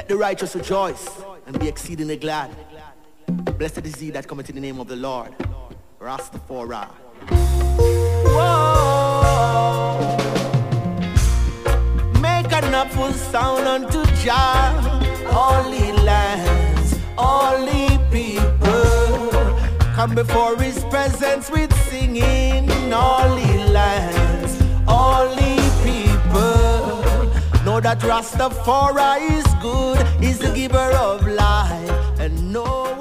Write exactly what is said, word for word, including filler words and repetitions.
Let the righteous rejoice and be exceedingly glad. Blessed is he that cometh in the name of the Lord. Rastafari. Whoa. Make an awful sound unto Jah, all ye lands, all ye people. Come before his presence with singing, all ye lands, all ye people. Know that Rastafari is good, is the giver of life, and no